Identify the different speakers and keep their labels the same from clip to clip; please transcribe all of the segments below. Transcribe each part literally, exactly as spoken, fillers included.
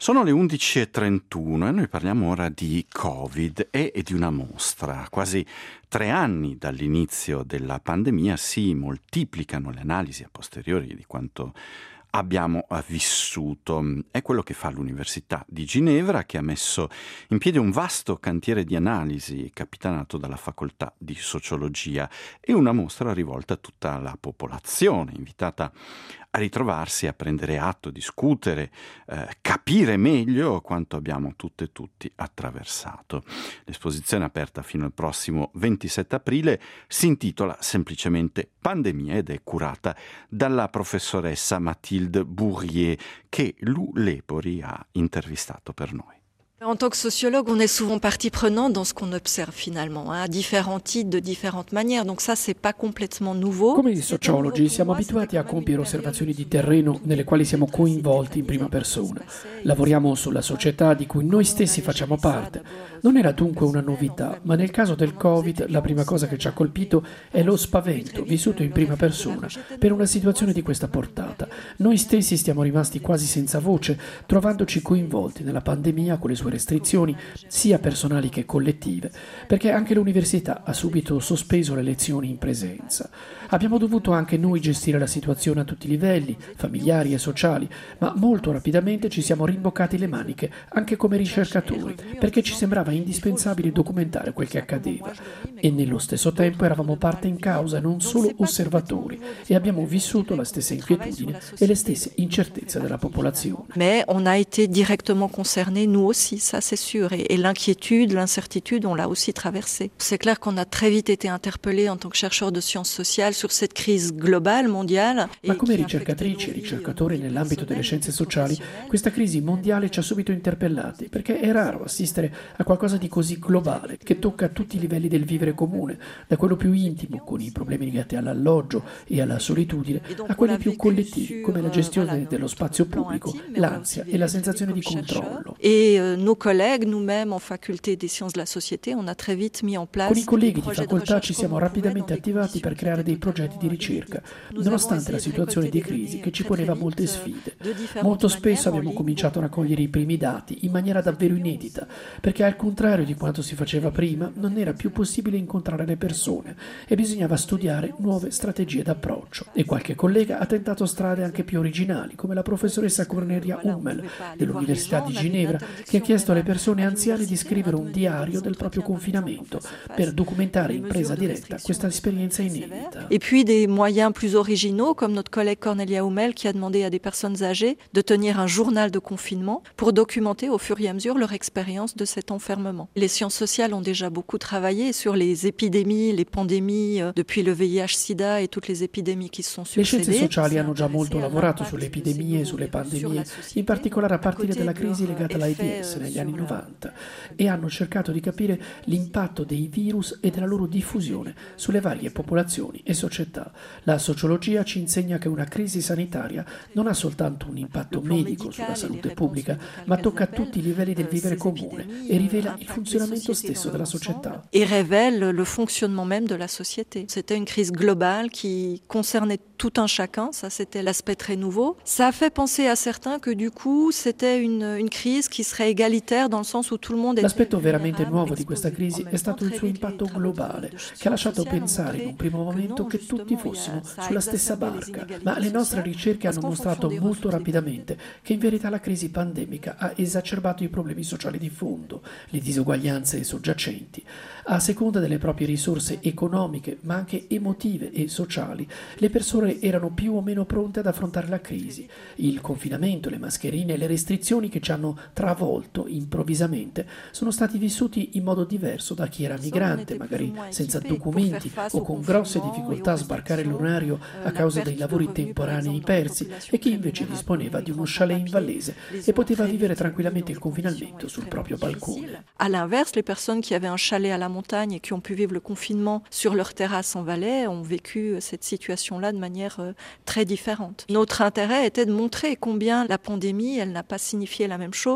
Speaker 1: Sono le undici e trentuno e noi parliamo ora di Covid e, e di una mostra. Quasi tre anni dall'inizio della pandemia si moltiplicano le analisi a posteriori di quanto abbiamo vissuto. È quello che fa l'Università di Ginevra, che ha messo in piedi un vasto cantiere di analisi capitanato dalla Facoltà di Sociologia e una mostra rivolta a tutta la popolazione, invitata a ritrovarsi, a prendere atto, discutere, eh, capire meglio quanto abbiamo tutte e tutti attraversato. L'esposizione aperta fino al prossimo ventisette aprile si intitola semplicemente Pandemia ed è curata dalla professoressa Mathilde Bourrier che Lou Lepori ha intervistato per noi.
Speaker 2: En tant que sociologue, on est souvent partie prenante dans ce qu'on observe finalement, hein, à différents titres, de différentes manières. Donc ça, c'est pas complètement nouveau.
Speaker 3: Come sociologi siamo abituati a compiere osservazioni di terreno nelle quali siamo coinvolti in prima persona. Lavoriamo sulla società di cui noi stessi facciamo parte. Non era dunque una novità, ma nel caso del Covid la prima cosa che ci ha colpito è lo spavento vissuto in prima persona per una situazione di questa portata. Noi stessi stiamo rimasti quasi senza voce, trovandoci coinvolti nella pandemia con le sue restrizioni sia personali che collettive, perché anche l'università ha subito sospeso le lezioni in presenza. Abbiamo dovuto anche noi gestire la situazione a tutti i livelli, familiari e sociali, ma molto rapidamente ci siamo rimboccati le maniche, anche come ricercatori, perché ci sembrava indispensabile documentare quel che accadeva. E nello stesso tempo eravamo parte in causa, non solo osservatori, e abbiamo vissuto la stessa inquietudine e le stesse incertezze della popolazione.
Speaker 2: Mais on a été directement concernés, nous aussi, ça c'est sûr. Et, et l'inquiétude, l'incertitude, on l'a aussi traversée. C'est clair qu'on a très vite été interpellés en tant que chercheurs de sciences sociales sur cette crise globale, mondiale.
Speaker 3: Ma come ricercatrici e ricercatori nell'ambito delle scienze sociali, questa crisi mondiale ci ha subito interpellati, perché è raro assistere a qualcosa di così globale, che tocca tutti i livelli del vivere comune, da quello più intimo, con i problemi legati all'alloggio e alla solitudine, a quelli più collettivi, come la gestione dello spazio pubblico, l'ansia e la sensazione di controllo.
Speaker 2: Et euh, nos collègues, nous-mêmes en faculté des sciences de la société, on a très vite mis en place.
Speaker 3: Con i colleghi di facoltà ci siamo rapidamente attivati per creare dei progetti di ricerca, nonostante la situazione di crisi che ci poneva molte sfide. Molto spesso abbiamo cominciato a raccogliere i primi dati in maniera davvero inedita, perché al contrario di quanto si faceva prima, non era più possibile incontrare le persone e bisognava studiare nuove strategie d'approccio. E qualche collega ha tentato strade anche più originali, come la professoressa Cornelia Hummel dell'Università di Ginevra, che ha chiesto alle persone anziane di scrivere un diario del proprio confinamento per documentare in presa diretta questa esperienza inedita.
Speaker 2: Et puis des moyens plus originaux, comme notre collègue Cornelia Hummel qui a demandé à des personnes âgées de tenir un journal de confinement pour documenter au fur et à mesure leur expérience de cet enfermement. Les sciences sociales ont déjà beaucoup travaillé sur les épidémies, les pandémies, euh, depuis le V I H-Sida et toutes les épidémies qui se sont succédées.
Speaker 3: Le scienze sociali hanno già molto lavorato sulle epidemie e sulle pandemie, in particolare a partire dalla crisi legata all'AIDS negli anni novanta, e hanno cercato di capire l'impatto dei virus e della loro diffusione sulle varie popolazioni e società. La sociologia ci insegna che una crisi sanitaria non ha soltanto un impatto medico sulla salute pubblica, ma tocca tutti i livelli del vivere comune e rivela il funzionamento stesso della società.
Speaker 2: Et révèle le fonctionnement même de la société. C'était une crise globale qui concernait tout un chacun, ça c'était l'aspect très nouveau. Ça a fait penser à certains que du coup c'était une, une crise qui serait égalitaire dans le sens où tout le monde.
Speaker 3: L'aspetto veramente nuovo di questa crisi è stato il suo impatto globale, che ha lasciato pensare in un primo momento che tutti fossimo sulla stessa barca, ma le nostre ricerche hanno mostrato molto rapidamente che in verità la crisi pandemica ha esacerbato i problemi sociali di fondo, le disuguaglianze soggiacenti. A seconda delle proprie risorse economiche, ma anche emotive e sociali, le persone erano più o meno pronte ad affrontare la crisi. Il confinamento, le mascherine e le restrizioni che ci hanno travolto improvvisamente sono stati vissuti in modo diverso da chi era migrante, magari senza documenti o con grosse difficoltà a sbarcare il lunario a causa dei lavori temporanei persi, e chi invece disponeva di uno chalet in Vallese e poteva vivere tranquillamente il confinamento sul proprio balcone.
Speaker 2: À l'inverse, les personnes qui avaient un chalet à la montagne et qui ont pu vivre le confinement sur leur terrasse en Valais ont vécu cette situation-là de manière euh, très différente. Notre intérêt était de montrer combien la pandémie, elle n'a pas signifié la même chose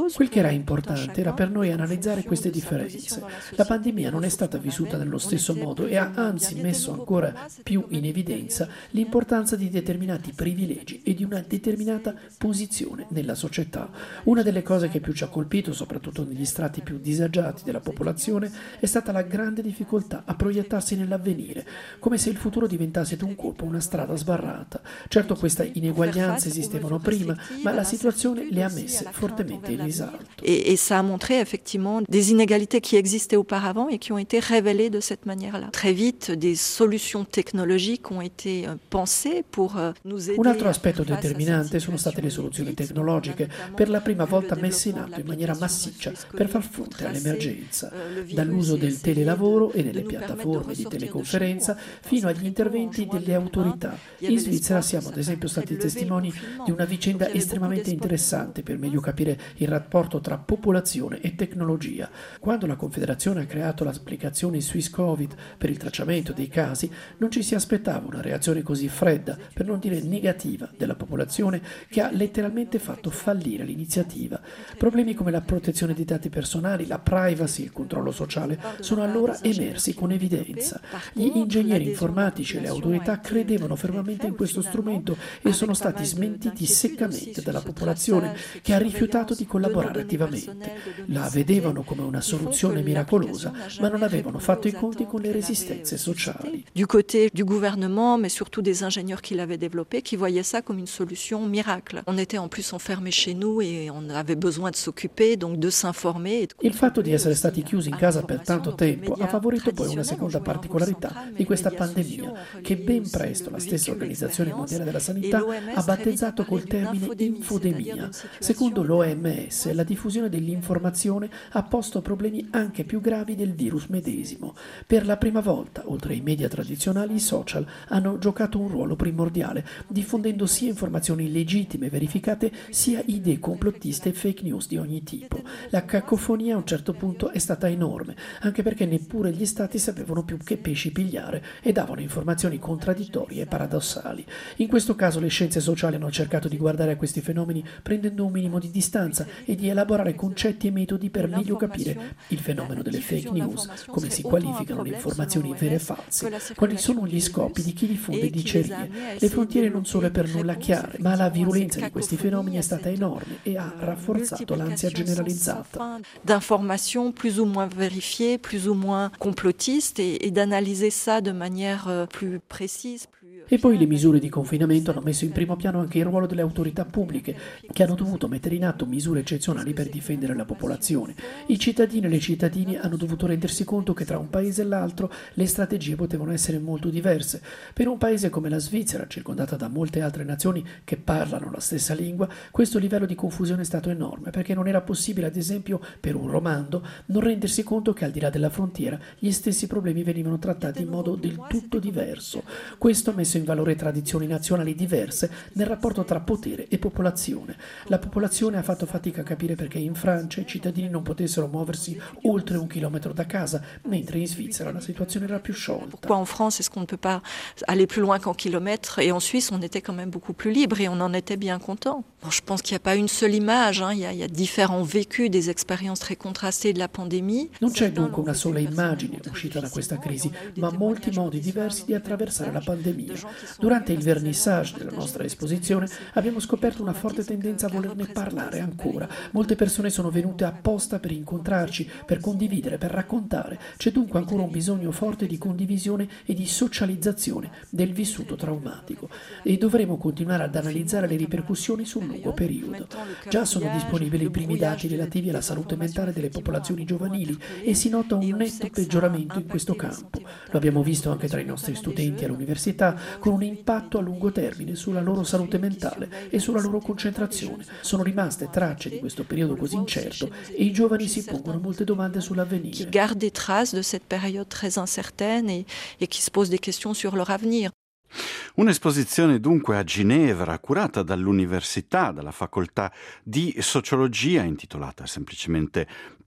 Speaker 3: Quel che era importante era per noi analizzare queste differenze. La pandemia non è stata vissuta nello stesso modo e ha anzi messo ancora più in evidenza l'importanza di determinati privilegi e di una determinata posizione nella società. Una delle cose che più ci ha colpito, soprattutto negli strati più disagiati della popolazione, è stata la grande difficoltà a proiettarsi nell'avvenire, come se il futuro diventasse d'un colpo una strada sbarrata. Certo, queste ineguaglianze esistevano prima, ma la situazione le ha messe fortemente in risalto.
Speaker 2: Et, et ça a montré effectivement des inégalités qui existaient auparavant et qui ont été révélées de cette manière-là. Très vite, des solutions technologiques ont été pensées pour nous aider.
Speaker 3: Un altro aspetto determinante sono state le soluzioni tecnologiche, per la prima volta messe in atto in maniera massiccia per far fronte all'emergenza, dall'uso del telelavoro e delle piattaforme di teleconferenza fino agli interventi delle autorità. In Svizzera siamo ad esempio stati testimoni di una vicenda estremamente interessante per meglio capire il rapporto tra popolazione e tecnologia. Quando la Confederazione ha creato l'applicazione Swiss Covid per il tracciamento dei casi, non ci si aspettava una reazione così fredda, per non dire negativa, della popolazione, che ha letteralmente fatto fallire l'iniziativa. Problemi come la protezione dei dati personali, la privacy e il controllo sociale sono allora emersi con evidenza. Gli ingegneri informatici e le autorità credevano fermamente in questo strumento e sono stati smentiti seccamente dalla popolazione, che ha rifiutato di collaborare attivamente. La vedevano come una soluzione miracolosa, ma non avevano fatto i conti con le resistenze sociali.
Speaker 2: Du côté du gouvernement, mais surtout des ingénieurs qui l'avaient développé, qui voyaient ça comme une solution miracle. On était en plus enfermés chez nous et on avait besoin de s'occuper, donc de s'informer.
Speaker 3: Il fatto di essere stati chiusi in casa per tanto tempo ha favorito poi una seconda particolarità di questa pandemia, che ben presto la stessa Organizzazione Mondiale della Sanità ha battezzato col termine infodemia. Secondo l'O M S, la diffusione dell'informazione ha posto problemi anche più gravi del virus medesimo. Per la prima volta, oltre ai media tradizionali, i social hanno giocato un ruolo primordiale, diffondendo sia informazioni legittime e verificate, sia idee complottiste e fake news di ogni tipo. La cacofonia a un certo punto è stata enorme, anche perché neppure gli stati sapevano più che pesci pigliare e davano informazioni contraddittorie e paradossali. In questo caso le scienze sociali hanno cercato di guardare a questi fenomeni prendendo un minimo di distanza e di elaborare concetti e metodi per meglio capire il fenomeno delle fake news, come si qualificano le informazioni vere e false, quali sono gli scopi di chi diffonde dicerie. Le frontiere non sono per nulla chiare, ma la virulenza di questi fenomeni è stata enorme e ha rafforzato l'ansia generalizzata.
Speaker 2: D'informations plus ou moins vérifiées, plus ou moins complotistes et, et d'analyser ça de manière plus précise.
Speaker 3: E poi le misure di confinamento hanno messo in primo piano anche il ruolo delle autorità pubbliche, che hanno dovuto mettere in atto misure eccezionali per difendere la popolazione. I cittadini e le cittadine hanno dovuto rendersi conto che tra un paese e l'altro le strategie potevano essere molto diverse. Per un paese come la Svizzera, circondata da molte altre nazioni che parlano la stessa lingua, questo livello di confusione è stato enorme, perché non era possibile, ad esempio, per un romando, non rendersi conto che al di là della frontiera gli stessi problemi venivano trattati in modo del tutto diverso. Questo ha messo in valore tradizioni nazionali diverse nel rapporto tra potere e popolazione. La popolazione ha fatto fatica a capire perché in Francia i cittadini non potessero muoversi oltre un chilometro da casa, mentre in Svizzera la situazione era più sciolta.
Speaker 2: Pourquoi en France est-ce qu'on ne peut pas aller plus loin qu'en kilomètres, et en Suisse on était quand même beaucoup plus libre et on en était bien content. Bon, je pense qu'il n'y a pas une seule image, hein. il, y a, il y a différents vécus, des expériences très contrastées de la pandémie.
Speaker 3: Non c'è dunque una sola immagine uscita da questa crisi, ma molti modi diversi di attraversare la pandemia. Durante il vernissage della nostra esposizione abbiamo scoperto una forte tendenza a volerne parlare ancora. Molte persone sono venute apposta per incontrarci, per condividere, per raccontare. C'è dunque ancora un bisogno forte di condivisione e di socializzazione del vissuto traumatico e dovremo continuare ad analizzare le ripercussioni sul lungo periodo. Già sono disponibili i primi dati relativi alla salute mentale delle popolazioni giovanili e si nota un netto peggioramento in questo campo. Lo abbiamo visto anche tra i nostri studenti all'università, con un impatto a lungo termine sulla loro salute mentale e sulla loro concentrazione. Sono rimaste tracce di questo periodo così incerto e i giovani si pongono molte domande sull'avvenire.
Speaker 2: Qui gardent des traces de cette période très incertaine et, et qui se posent des questions sur leur avenir.
Speaker 1: Un'esposizione dunque a Ginevra, curata dall'università, dalla facoltà di sociologia, intitolata semplicemente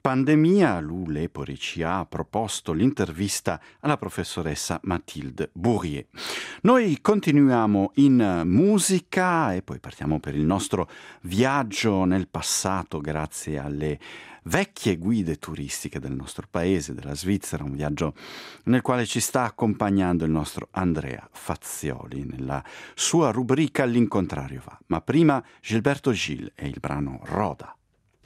Speaker 1: pandemia, Lou Lepori ci ha proposto l'intervista alla professoressa Mathilde Bourrier. Noi continuiamo in musica e poi partiamo per il nostro viaggio nel passato grazie alle vecchie guide turistiche del nostro paese, della Svizzera, un viaggio nel quale ci sta accompagnando il nostro Andrea Fazzioli nella sua rubrica All'incontrario va. Ma prima Gilberto Gil e il brano Roda.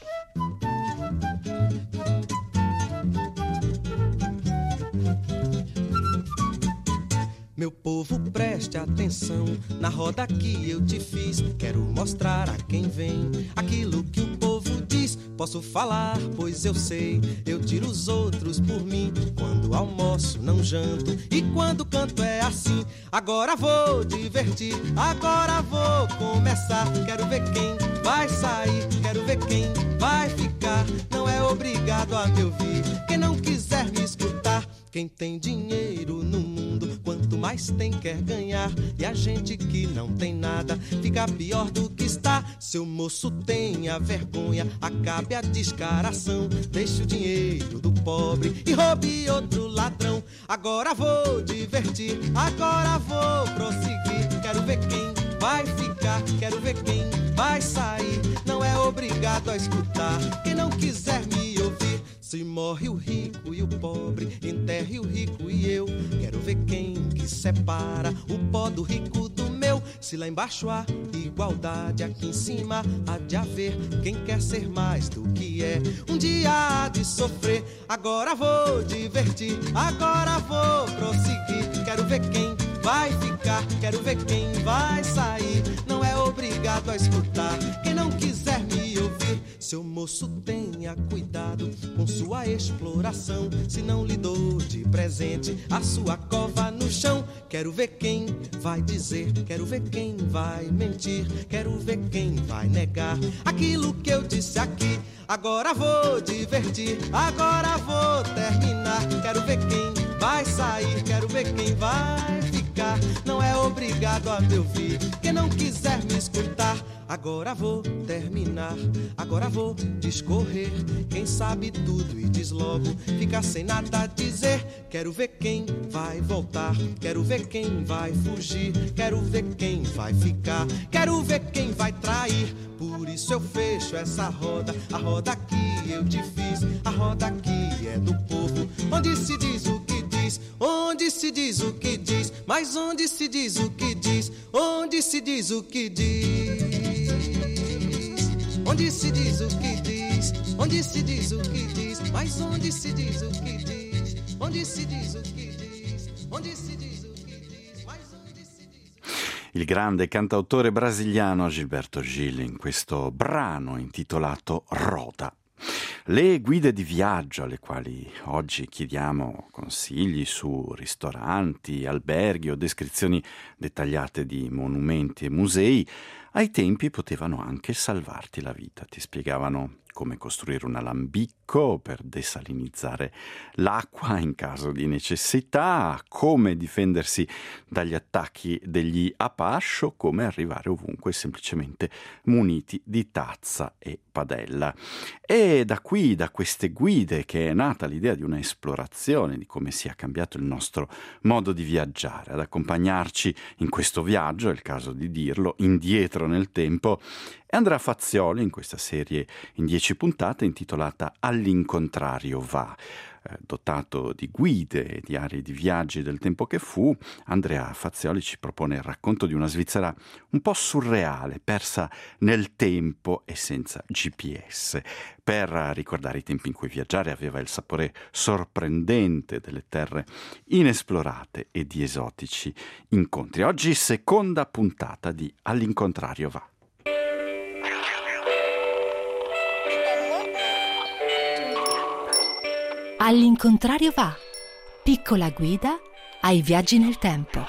Speaker 4: Meu povo, preste atenção na roda que eu te fiz. Quero mostrar a quem vem aquilo que o povo diz. Posso falar, pois eu sei, eu tiro os outros por mim. Quando almoço, não janto, e quando canto é assim. Agora vou divertir, agora vou começar. Quero ver quem vai sair, quero ver quem vai ficar. Não é obrigado a me ouvir, quem não quiser me escutar. Quem tem dinheiro no mundo, quanto mais tem quer ganhar. E a gente que não tem nada, fica pior do que está. Seu moço tenha vergonha, acabe a descaração. Deixe o dinheiro do pobre e roube outro ladrão. Agora vou divertir, agora vou prosseguir. Quero ver quem vai ficar, quero ver quem vai sair. Não é obrigado a escutar, quem não quiser me ouvir. Se morre o rico e o pobre, enterre o rico e eu. Quero ver quem que separa o pó do rico do meu. Se lá embaixo há igualdade, aqui em cima há de haver quem quer ser mais do que é. Um dia há de sofrer, agora vou divertir, agora vou prosseguir. Quero ver quem vai ficar, quero ver quem vai sair. Não é obrigado a escutar, quem não quiser me ouvir. Seu moço tenha cuidado com sua exploração, se não lhe dou de presente a sua cova no chão. Quero ver quem vai dizer, quero ver quem vai mentir, quero ver quem vai negar aquilo que eu disse aqui. Agora vou divertir, agora vou terminar. Quero ver quem vai sair, quero ver quem vai ficar. Não é obrigado a me ouvir, quem não quiser me escutar. Agora vou terminar, agora vou discorrer. Quem sabe tudo e diz logo, fica sem nada a dizer. Quero ver quem vai voltar, quero ver quem vai fugir, quero ver quem vai ficar, quero ver quem vai trair. Por isso eu fecho essa roda, a roda que eu te fiz, a roda que é do povo, onde se diz o que diz, onde se diz o que diz, mas onde se diz o que diz, onde se diz o que diz. Onde se diz o que diz, onde se diz o que diz, mas onde se diz o que diz, onde se diz o que diz, onde se diz o que diz, mas onde si diz.
Speaker 1: Il grande cantautore brasiliano Gilberto Gil in questo brano intitolato Roda. Le guide di viaggio alle quali oggi chiediamo consigli su ristoranti, alberghi o descrizioni dettagliate di monumenti e musei, ai tempi potevano anche salvarti la vita. Ti spiegavano come costruire un alambicco per desalinizzare l'acqua in caso di necessità, come difendersi dagli attacchi degli Apache o come arrivare ovunque semplicemente muniti di tazza e padella. E da qui, da queste guide, che è nata l'idea di una esplorazione di come sia cambiato il nostro modo di viaggiare. Ad accompagnarci in questo viaggio, è il caso di dirlo, indietro nel tempo, è Andrea Fazzioli in questa serie in dieci puntate intitolata All'incontrario va. Eh, dotato di guide e di aree di viaggi del tempo che fu, Andrea Fazzioli ci propone il racconto di una Svizzera un po' surreale, persa nel tempo e senza G P S, per ricordare i tempi in cui viaggiare aveva il sapore sorprendente delle terre inesplorate e di esotici incontri. Oggi seconda puntata di All'incontrario va.
Speaker 5: All'incontrario va. Piccola guida ai viaggi nel tempo.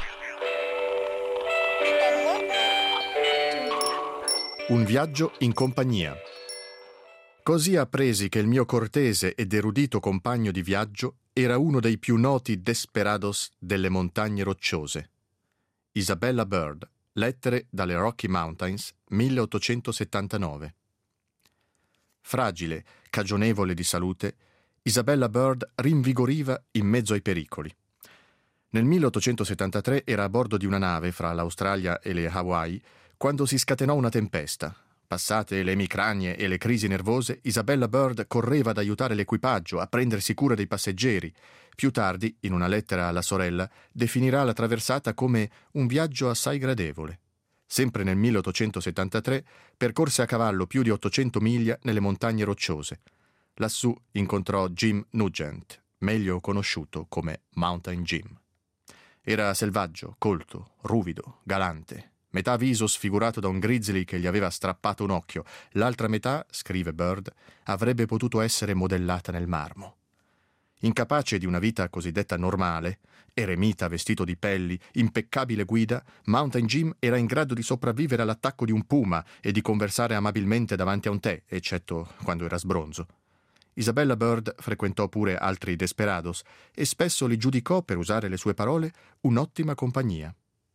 Speaker 6: Un viaggio in compagnia. Così appresi che il mio cortese ed erudito compagno di viaggio era uno dei più noti desperados delle montagne rocciose. Isabella Bird, lettere dalle Rocky Mountains, milleottocentosettantanove. Fragile, cagionevole di salute, Isabella Bird rinvigoriva in mezzo ai pericoli. Nel milleottocentosettantatré era a bordo di una nave fra l'Australia e le Hawaii quando si scatenò una tempesta. Passate le emicranie e le crisi nervose, Isabella Bird correva ad aiutare l'equipaggio a prendersi cura dei passeggeri. Più tardi, in una lettera alla sorella, definirà la traversata come un viaggio assai gradevole. Sempre nel milleottocentosettantatré percorse a cavallo più di ottocento miglia nelle montagne rocciose. Lassù incontrò Jim Nugent, meglio conosciuto come Mountain Jim. Era selvaggio, colto, ruvido, galante. Metà viso sfigurato da un grizzly che gli aveva strappato un occhio, l'altra metà, scrive Bird, avrebbe potuto essere modellata nel marmo. Incapace di una vita cosiddetta normale, eremita vestito di pelli, impeccabile guida, Mountain Jim era in grado di sopravvivere all'attacco di un puma e di conversare amabilmente davanti a un tè, eccetto quando era sbronzo. Isabella Bird frequentò pure altri desperados e spesso li giudicò, per usare le sue parole, un'ottima compagnia.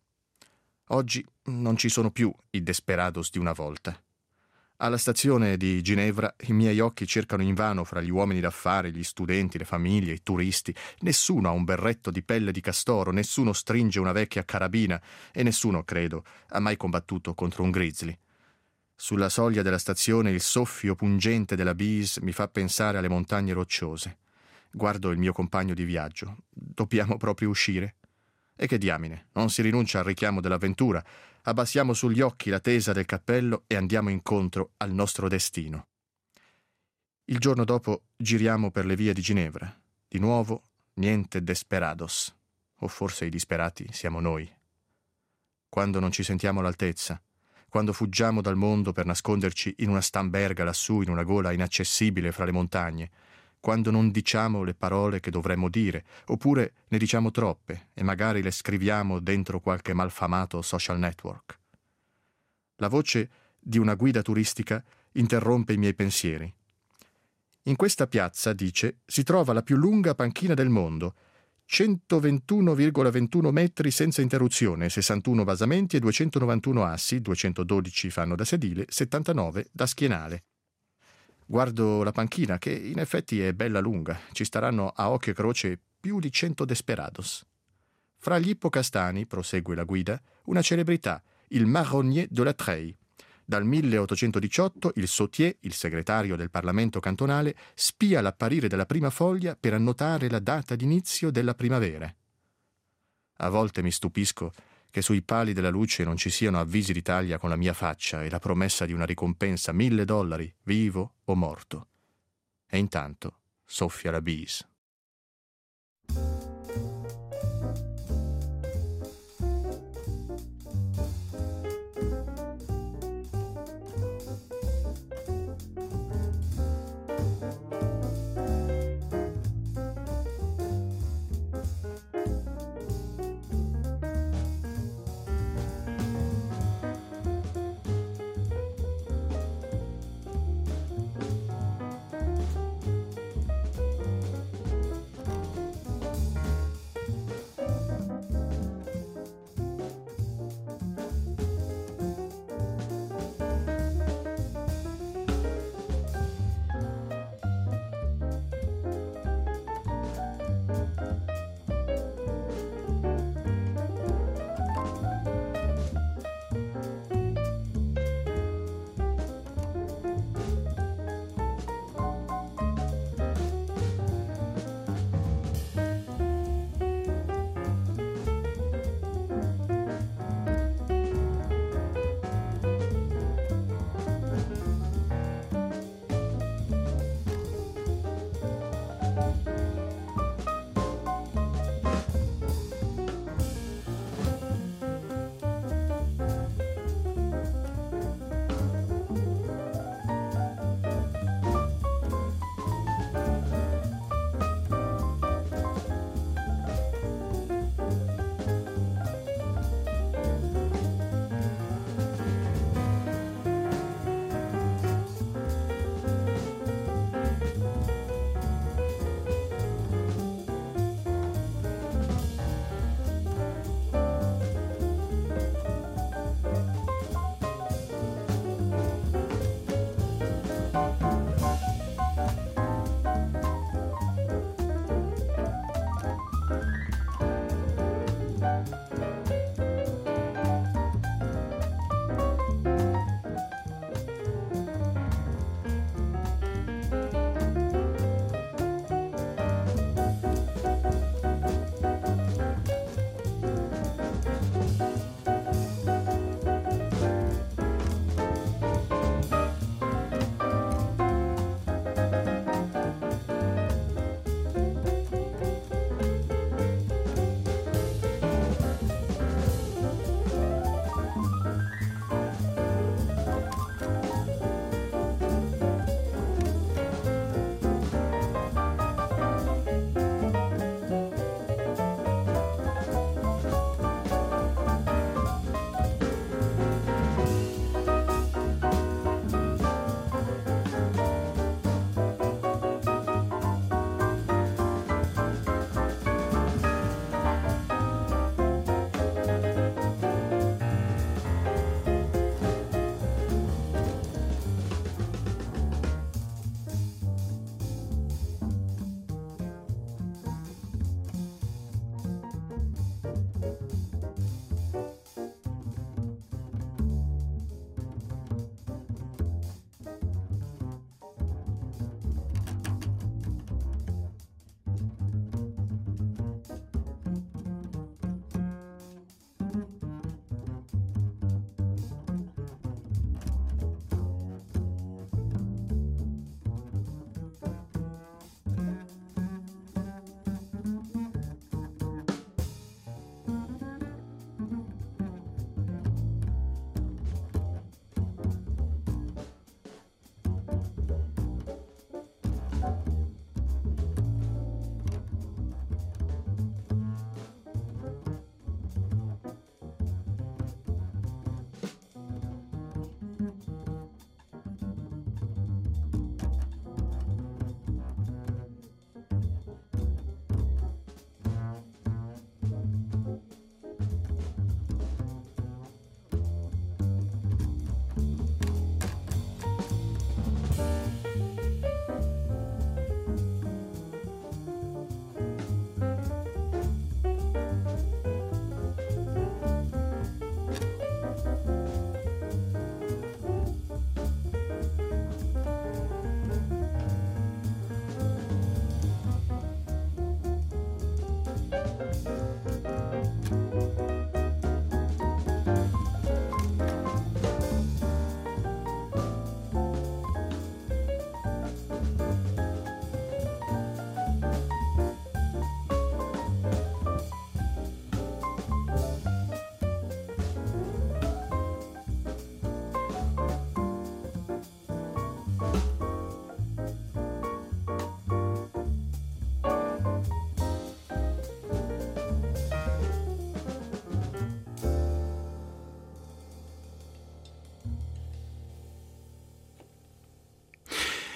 Speaker 6: Oggi non ci sono più i desperados di una volta. Alla stazione di Ginevra i miei occhi cercano invano fra gli uomini d'affari, gli studenti, le famiglie, i turisti. Nessuno ha un berretto di pelle di castoro, nessuno stringe una vecchia carabina e nessuno, credo, ha mai combattuto contro un grizzly. Sulla soglia della stazione il soffio pungente della Bees mi fa pensare alle montagne rocciose. Guardo il mio compagno di viaggio. Dobbiamo proprio uscire? E che diamine, non si rinuncia al richiamo dell'avventura. Abbassiamo sugli occhi la tesa del cappello e andiamo incontro al nostro destino. Il giorno dopo giriamo per le vie di Ginevra. Di nuovo, niente desperados. O forse i disperati siamo noi. Quando non ci sentiamo all'altezza, quando fuggiamo dal mondo per nasconderci in una stamberga lassù in una gola inaccessibile fra le montagne, quando non diciamo le parole che dovremmo dire, oppure ne diciamo troppe e magari le scriviamo dentro qualche malfamato social network. La voce di una guida turistica interrompe i miei pensieri. In questa piazza, dice, si trova la più lunga panchina del mondo, centoventuno virgola ventuno metri senza interruzione, sessantuno basamenti e duecentonovantuno assi, duecentododici fanno da sedile, settantanove da schienale. Guardo la panchina, che in effetti è bella lunga. Ci staranno a occhio e croce più di cento desperados. Fra gli ippocastani, prosegue la guida, una celebrità, il marronnier de la Treille. Dal milleottocentodiciotto il Sautier, il segretario del Parlamento cantonale, spia l'apparire della prima foglia per annotare la data d'inizio della primavera. A volte mi stupisco che sui pali della luce non ci siano avvisi d'Italia con la mia faccia e la promessa di una ricompensa mille dollari, vivo o morto. E intanto soffia la Bees.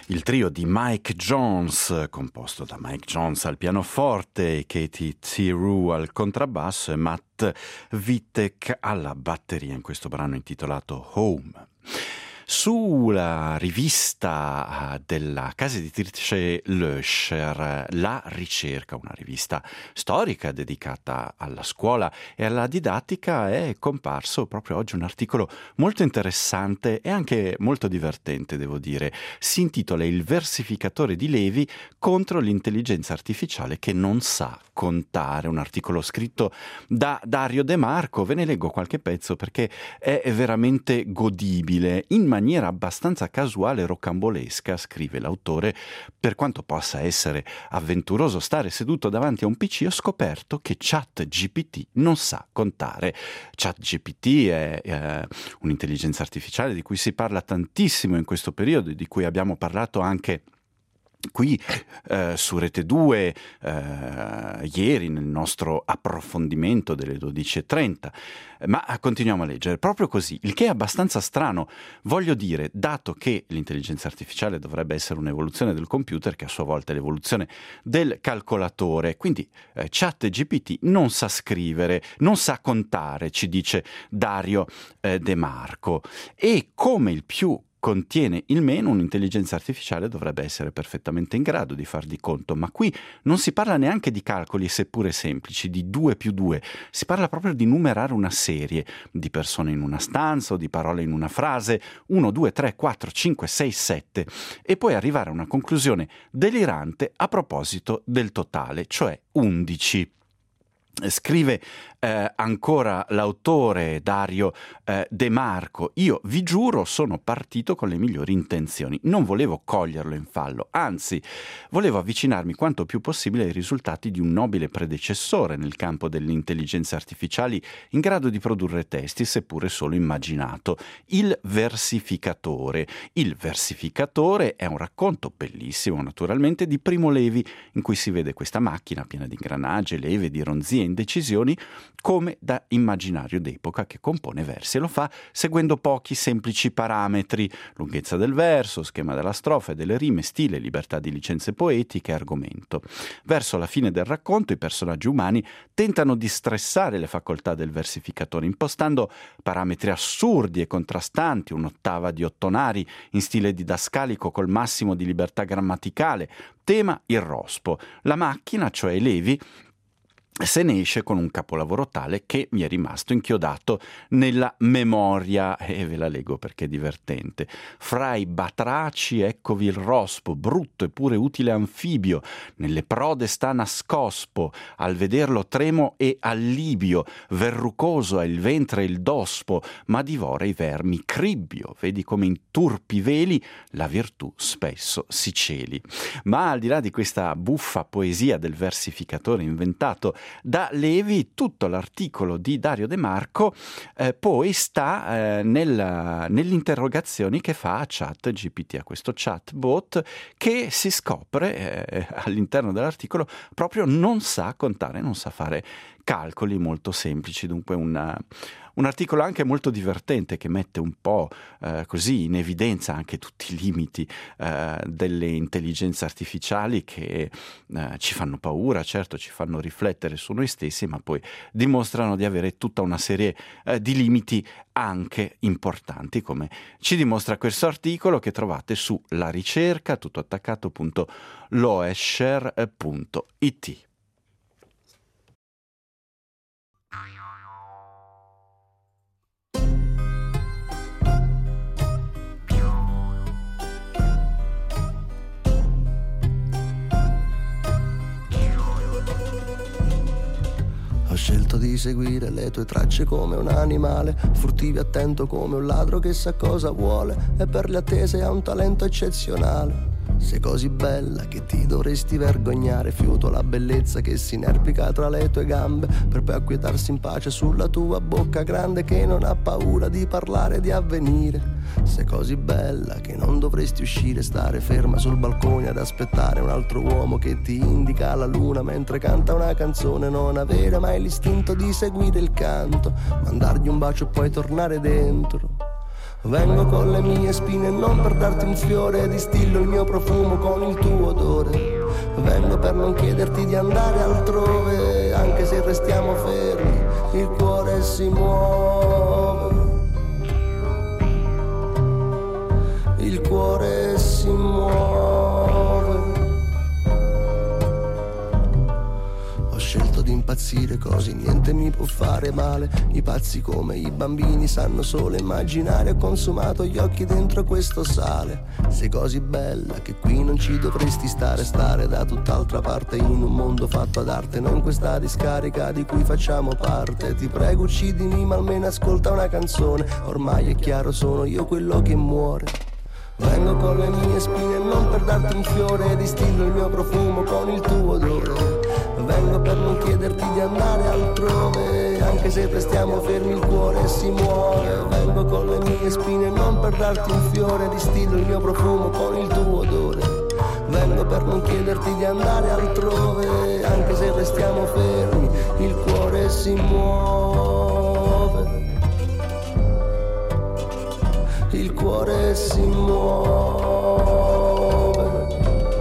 Speaker 1: il trio di Mike Jones, composto da Mike Jones al pianoforte, Katie Theroux al contrabbasso e Matt Wittek alla batteria in questo brano intitolato Home. Sulla rivista della casa editrice Löscher, La Ricerca, una rivista storica dedicata alla scuola e alla didattica, è comparso proprio oggi un articolo molto interessante e anche molto divertente, devo dire. Si intitola Il versificatore di Levi contro l'intelligenza artificiale che non sa contare, un articolo scritto da Dario De Marco. Ve ne leggo qualche pezzo perché è veramente godibile. In maniera abbastanza casuale e rocambolesca, scrive l'autore, per quanto possa essere avventuroso stare seduto davanti a un P C, ho scoperto che ChatGPT non sa contare. ChatGPT è eh, un'intelligenza artificiale di cui si parla tantissimo in questo periodo e di cui abbiamo parlato anche qui eh, su Rete due eh, ieri nel nostro approfondimento delle dodici e trenta, ma continuiamo a leggere proprio così, il che è abbastanza strano, voglio dire, dato che l'intelligenza artificiale dovrebbe essere un'evoluzione del computer che a sua volta è l'evoluzione del calcolatore, quindi eh, ChatGPT non sa scrivere, non sa contare, ci dice Dario eh, De Marco, e come il più contiene il meno, un'intelligenza artificiale dovrebbe essere perfettamente in grado di far di conto, ma qui non si parla neanche di calcoli, seppure semplici, di due più due, si parla proprio di numerare una serie di persone in una stanza o di parole in una frase, uno, due, tre, quattro, cinque, sei, sette, e poi arrivare a una conclusione delirante a proposito del totale, cioè undici. Scrive eh, ancora l'autore Dario eh, De Marco: io vi giuro sono partito con le migliori intenzioni, non volevo coglierlo in fallo, anzi volevo avvicinarmi quanto più possibile ai risultati di un nobile predecessore nel campo delle intelligenze artificiali in grado di produrre testi, seppure solo immaginato, il versificatore. Il versificatore è un racconto bellissimo naturalmente di Primo Levi in cui si vede questa macchina piena di ingranaggi, leve, di ronzie, indecisioni, come da immaginario d'epoca che compone versi, e lo fa seguendo pochi semplici parametri: lunghezza del verso, schema della strofa e delle rime, stile, libertà di licenze poetiche, argomento. Verso la fine del racconto i personaggi umani tentano di stressare le facoltà del versificatore impostando parametri assurdi e contrastanti, un'ottava di ottonari in stile didascalico col massimo di libertà grammaticale, tema il rospo. La macchina, cioè Levi, se ne esce con un capolavoro tale che mi è rimasto inchiodato nella memoria, e ve la leggo perché è divertente. Fra i batraci eccovi il rospo, brutto eppure utile anfibio, nelle prode sta nascospo, al vederlo tremo e allibio, verrucoso è il ventre e il dospo, ma divora i vermi cribbio, vedi come in turpi veli la virtù spesso si celi. Ma al di là di questa buffa poesia del versificatore inventato da Levi, tutto l'articolo di Dario De Marco eh, poi sta eh, nel, nelle interrogazioni che fa a ChatGPT, a questo chatbot che si scopre eh, all'interno dell'articolo proprio non sa contare, non sa fare calcoli molto semplici, dunque una, un articolo anche molto divertente che mette un po' eh, così in evidenza anche tutti i limiti eh, delle intelligenze artificiali che eh, ci fanno paura, certo ci fanno riflettere su noi stessi, ma poi dimostrano di avere tutta una serie eh, di limiti anche importanti, come ci dimostra questo articolo che trovate su La Ricerca, tutto attaccato, punto loescher punto it.
Speaker 7: Ho scelto di seguire le tue tracce come un animale, furtivo e attento come un ladro che sa cosa vuole, e per le attese ha un talento eccezionale. Sei così bella che ti dovresti vergognare, fiuto la bellezza che si inerpica tra le tue gambe, per poi acquietarsi in pace sulla tua bocca grande che non ha paura di parlare di avvenire. Sei così bella che non dovresti uscire, stare ferma sul balcone ad aspettare un altro uomo che ti indica la luna mentre canta una canzone, non avere mai l'istinto di seguire il canto, mandargli un bacio e poi tornare dentro. Vengo con le mie spine non per darti un fiore, distillo il mio profumo con il tuo odore. Vengo per non chiederti di andare altrove, anche se restiamo fermi, il cuore si muove. Il cuore si muove. Ho scelto di impazzire così niente mi può fare male. I pazzi come i bambini sanno solo immaginare. Ho consumato gli occhi dentro questo sale. Sei così bella che qui non ci dovresti stare. Stare da tutt'altra parte in un mondo fatto ad arte, non questa discarica di cui facciamo parte. Ti prego uccidimi ma almeno ascolta una canzone. Ormai è chiaro, sono io quello che muore. Vengo con le mie spine non per darti un fiore, distillo il mio profumo con il tuo odore. Vengo per non chiederti di andare altrove, anche se restiamo fermi il cuore si muove. Vengo con le mie spine non per darti un fiore, distillo il mio profumo con il tuo odore. Vengo per non chiederti di andare altrove, anche se restiamo fermi il cuore si muove. Il cuore si muove.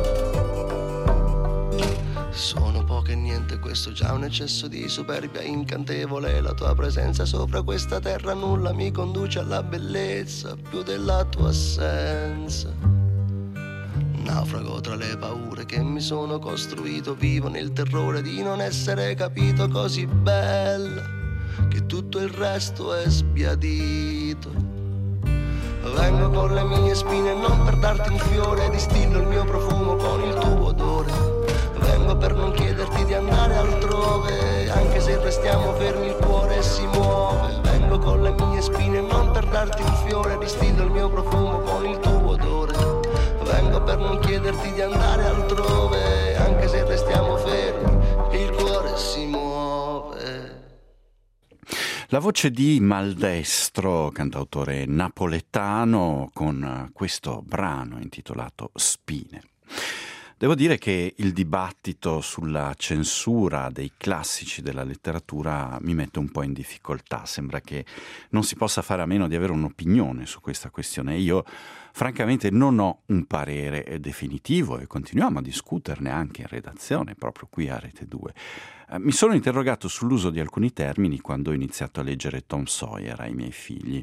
Speaker 7: Sono poco e niente, questo già un eccesso di superbia incantevole. La tua presenza sopra questa terra nulla mi conduce alla bellezza più della tua assenza. Naufrago tra le paure che mi sono costruito, vivo nel terrore di non essere capito, così bella che tutto il resto è sbiadito. Vengo con le mie spine non per darti un fiore, distillo il mio profumo con il tuo odore. Vengo per non chiederti di andare altrove, anche se restiamo fermi il cuore si muove. Vengo con le mie spine non per darti un fiore, distillo il mio profumo con il tuo odore. Vengo per non chiederti di andare altrove, anche se restiamo fermi il cuore si muove.
Speaker 1: La voce di Maldestro, cantautore napoletano, con questo brano intitolato Spine. Devo dire che il dibattito sulla censura dei classici della letteratura mi mette un po' in difficoltà. Sembra che non si possa fare a meno di avere un'opinione su questa questione. Io francamente non ho un parere definitivo e continuiamo a discuterne anche in redazione, proprio qui a Rete due. Eh, mi sono interrogato sull'uso di alcuni termini quando ho iniziato a leggere Tom Sawyer ai miei figli,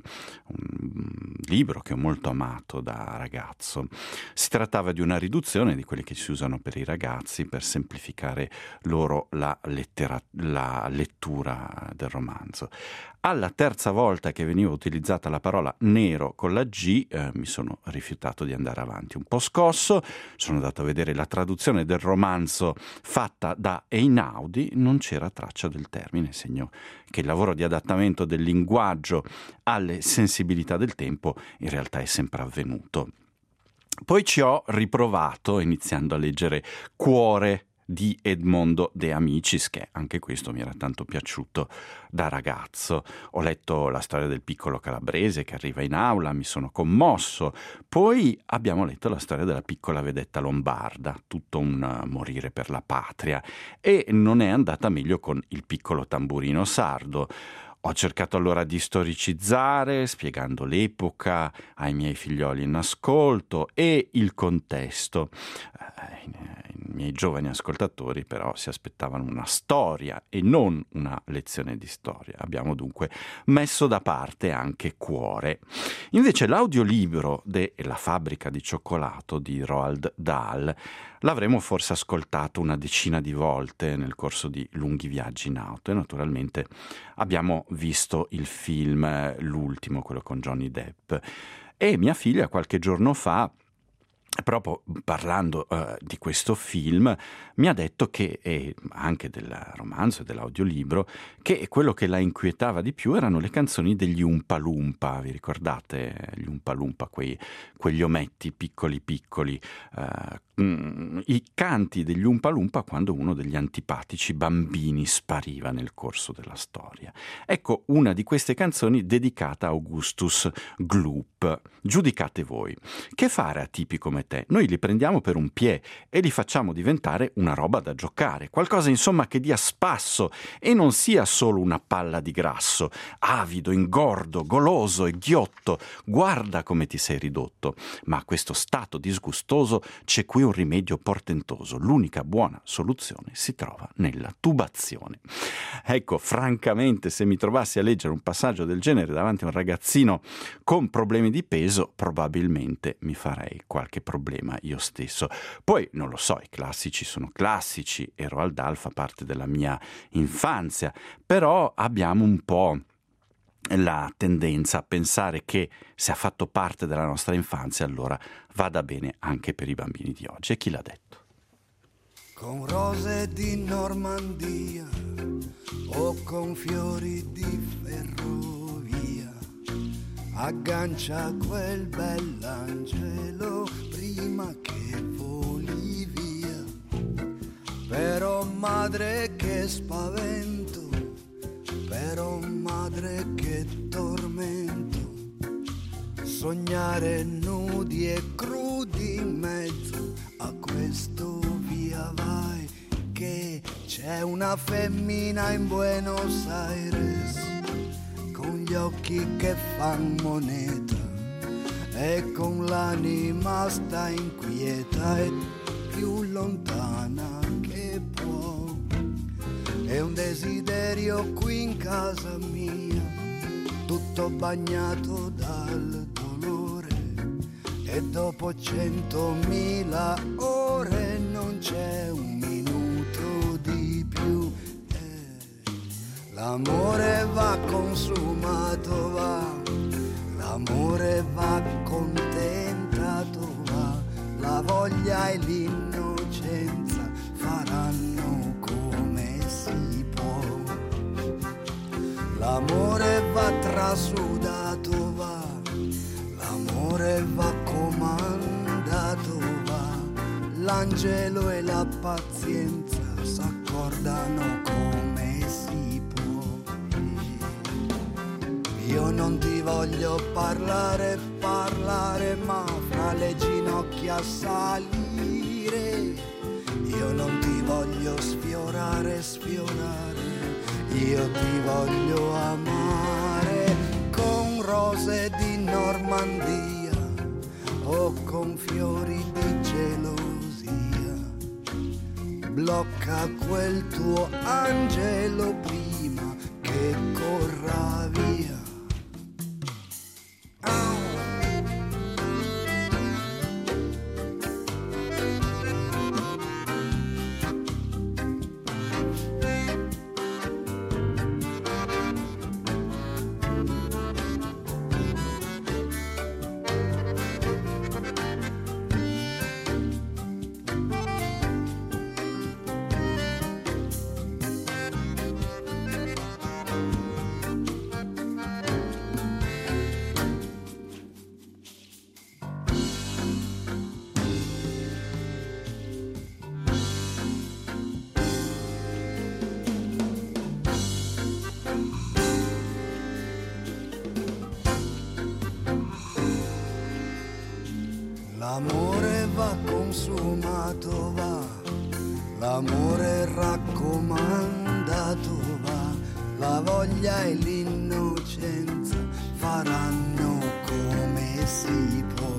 Speaker 1: un libro che ho molto amato da ragazzo. Si trattava di una riduzione di quelli che si usano per i ragazzi per semplificare loro la, lettera- la lettura del romanzo. Alla terza volta che veniva utilizzata la parola nero con la G eh, mi sono rifiutato di andare avanti. Un po' scosso, sono andato a vedere la traduzione del romanzo fatta da Einaudi, non c'era traccia del termine, segno che il lavoro di adattamento del linguaggio alle sensibilità del tempo in realtà è sempre avvenuto. Poi ci ho riprovato iniziando a leggere Cuore di Edmondo De Amicis, che anche questo mi era tanto piaciuto da ragazzo. Ho letto la storia del piccolo calabrese che arriva in aula, mi sono commosso. Poi abbiamo letto la storia della piccola vedetta lombarda, tutto un morire per la patria, e non è andata meglio con il piccolo tamburino sardo. Ho cercato allora di storicizzare, spiegando l'epoca ai miei figlioli in ascolto e il contesto. I miei giovani ascoltatori però si aspettavano una storia e non una lezione di storia. Abbiamo dunque messo da parte anche Cuore. Invece l'audiolibro de La fabbrica di cioccolato di Roald Dahl l'avremo forse ascoltato una decina di volte nel corso di lunghi viaggi in auto e naturalmente abbiamo visto il film, l'ultimo, quello con Johnny Depp. E mia figlia qualche giorno fa, proprio parlando uh, di questo film, mi ha detto che, e anche del romanzo e dell'audiolibro, che quello che la inquietava di più erano le canzoni degli Oompa Loompa. Vi ricordate gli Oompa Loompa, quei, quegli ometti piccoli piccoli, uh, mm, i canti degli Oompa Loompa quando uno degli antipatici bambini spariva nel corso della storia. Ecco una di queste canzoni dedicata a Augustus Gloop. Giudicate voi. Che fare a tipi come come te. Noi li prendiamo per un piè e li facciamo diventare una roba da giocare, qualcosa insomma che dia spasso e non sia solo una palla di grasso, avido, ingordo, goloso e ghiotto. Guarda come ti sei ridotto. Ma a questo stato disgustoso c'è qui un rimedio portentoso. L'unica buona soluzione si trova nella tubazione. Ecco, francamente, se mi trovassi a leggere un passaggio del genere davanti a un ragazzino con problemi di peso, probabilmente mi farei qualche problema io stesso. Poi, non lo so, i classici sono classici e Roald Dahl fa parte della mia infanzia, però abbiamo un po' la tendenza a pensare che se ha fatto parte della nostra infanzia allora vada bene anche per i bambini di oggi. E chi l'ha detto?
Speaker 8: Con rose di Normandia o con fiori di ferrovia, aggancia quel bell'angelo prima che voli via. Però madre che spavento, però madre che tormento, sognare nudi e crudi in mezzo a questo via vai, che c'è una femmina in Buenos Aires con gli occhi che fan moneta e con l'anima sta inquieta e più lontana che può. È un desiderio qui in casa mia, tutto bagnato dal dolore, e dopo centomila ore non c'è un minuto di più. Eh, l'amore va consumato, va, l'amore va contentato, va, la voglia e l'innocenza faranno come si può. L'amore va trasudato, va, l'amore va comandato, va, l'angelo e la pazienza s'accordano come si può. Io non ti voglio parlare, parlare, ma fra le ginocchia salire. Io non ti voglio sfiorare, sfiorare, io ti voglio amare con rose di Normandia o con fiori di gelosia. Blocca quel tuo angelo prima che corra via. L'amore va consumato, va, l'amore raccomandato, va, la voglia e l'innocenza faranno come si può.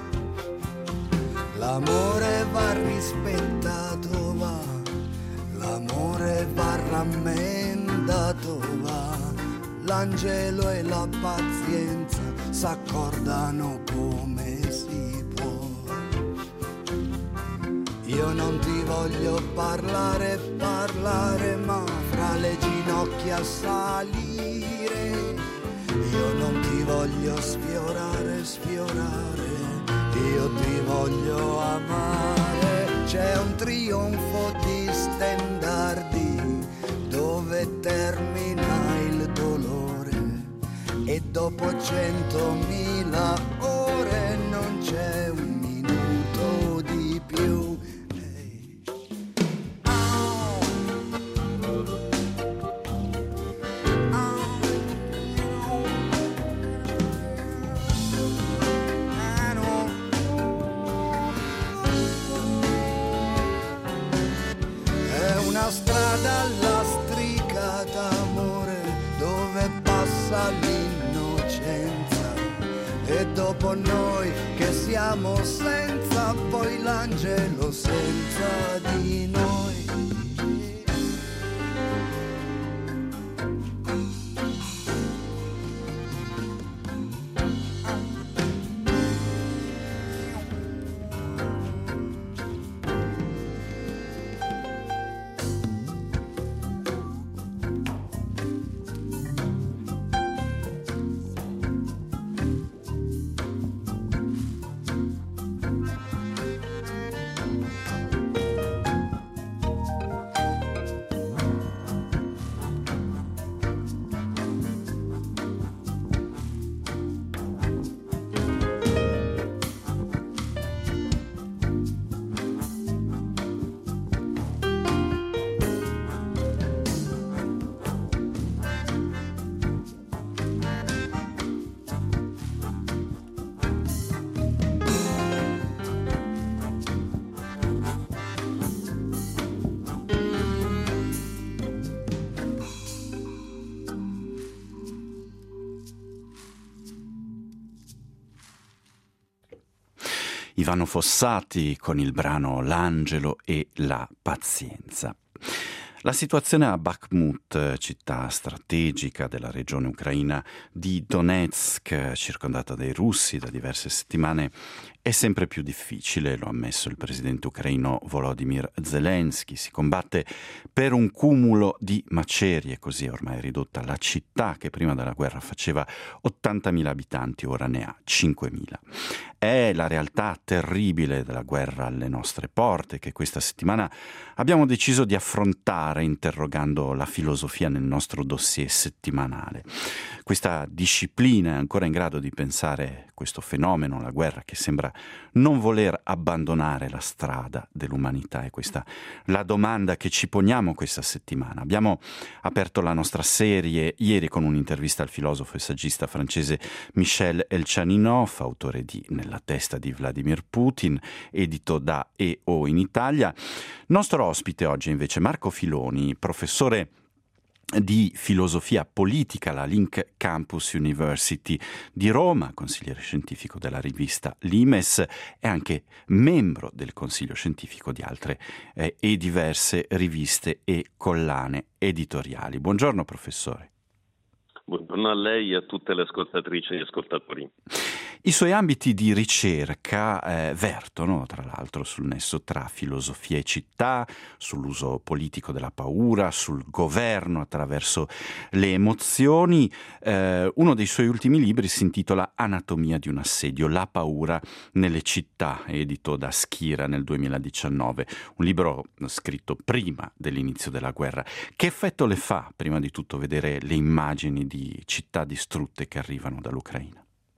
Speaker 8: L'amore va rispettato, va, l'amore va rammendato, va, l'angelo e la pazienza s'accordano come si può. Io non ti voglio parlare, parlare, ma fra le ginocchia salire. Io non ti voglio sfiorare, sfiorare, io ti voglio amare. C'è un trionfo di stendardi dove termina il dolore e dopo centomila ore non c'è un minuto di più. una strada lastricata d'amore dove passa l'innocenza e dopo noi che siamo senza poi l'angelo senza di noi.
Speaker 1: Ivano Fossati con il brano L'angelo e la pazienza. La situazione a Bakhmut, città strategica della regione ucraina di Donetsk, circondata dai russi da diverse settimane, è sempre più difficile, lo ha ammesso il presidente ucraino Volodymyr Zelensky. Si combatte per un cumulo di macerie, così è ormai ridotta la città che prima della guerra faceva ottantamila abitanti, ora ne ha cinquemila. È la realtà terribile della guerra alle nostre porte che questa settimana abbiamo deciso di affrontare interrogando la filosofia nel nostro dossier settimanale. Questa disciplina è ancora in grado di pensare questo fenomeno, la guerra, che sembra non voler abbandonare la strada dell'umanità. È questa la domanda che ci poniamo questa settimana. Abbiamo aperto la nostra serie ieri con un'intervista al filosofo e saggista francese Michel Elchaninov, autore di Nella testa di Vladimir Putin, edito da E O in Italia. Nostro ospite oggi è invece Marco Filoni, professore di filosofia politica alla Link Campus University di Roma, consigliere scientifico della rivista Limes e anche membro del consiglio scientifico di altre eh, e diverse riviste e collane editoriali. Buongiorno professore.
Speaker 9: Buongiorno a lei e a tutte le ascoltatrici e ascoltatori.
Speaker 1: I suoi ambiti di ricerca eh, vertono, tra l'altro, sul nesso tra filosofia e città, sull'uso politico della paura, sul governo attraverso le emozioni. Eh, uno dei suoi ultimi libri si intitola Anatomia di un assedio, la paura nelle città, edito da Schira nel duemiladiciannove, un libro scritto prima dell'inizio della guerra. Che effetto le fa, prima di tutto, vedere le immagini di città distrutte che arrivano dall'Ucraina?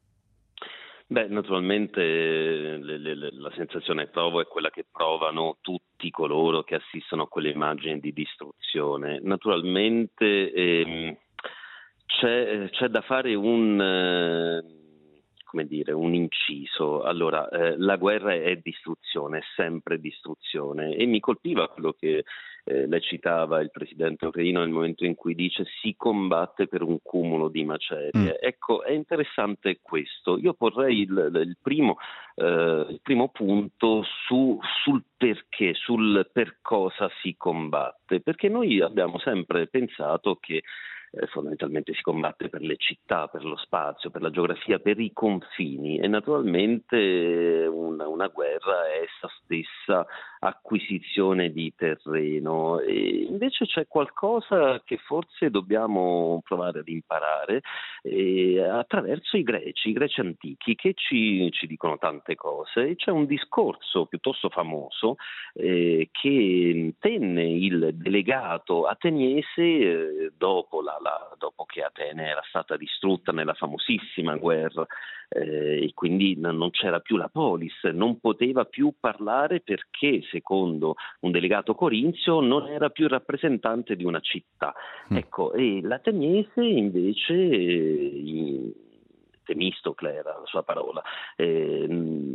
Speaker 9: Beh, naturalmente le, le, la sensazione che provo è quella che provano tutti coloro che assistono a quelle immagini di distruzione. Naturalmente ehm, c'è, c'è da fare un, eh, come dire, un inciso. Allora, eh, la guerra è distruzione, è sempre distruzione, e mi colpiva quello che Eh, lei citava il presidente ucraino nel momento in cui dice si combatte per un cumulo di macerie. Mm. Ecco, è interessante questo. Io porrei il, il, primo, eh, il primo punto su, sul perché, sul per cosa si combatte, perché noi abbiamo sempre pensato che eh, fondamentalmente si combatte per le città, per lo spazio, per la geografia, per i confini, e naturalmente una, una guerra è essa stessa acquisizione di terreno, e invece c'è qualcosa che forse dobbiamo provare ad imparare eh, attraverso i greci, i greci antichi, che ci, ci dicono tante cose. C'è un discorso piuttosto famoso eh, che tenne il delegato ateniese eh, dopo, la, la, dopo che Atene era stata distrutta nella famosissima guerra eh, e quindi non c'era più la polis, non poteva più parlare perché secondo un delegato corinzio non era più rappresentante di una città. Mm. Ecco, e l'ateniese invece eh, Temistocle era la sua parola, eh,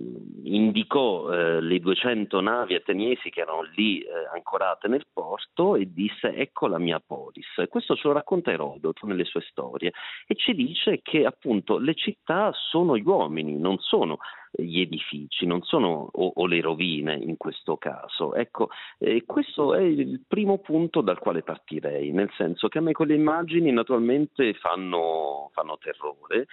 Speaker 9: indicò eh, le duecento navi ateniesi che erano lì eh, ancorate nel porto e disse: ecco la mia polis. E questo ce lo racconta Erodoto nelle sue storie e ci dice che appunto le città sono gli uomini, non sono gli edifici, non sono o, o le rovine in questo caso. Ecco, eh, questo è il primo punto dal quale partirei, nel senso che a me quelle immagini naturalmente fanno, fanno terrore,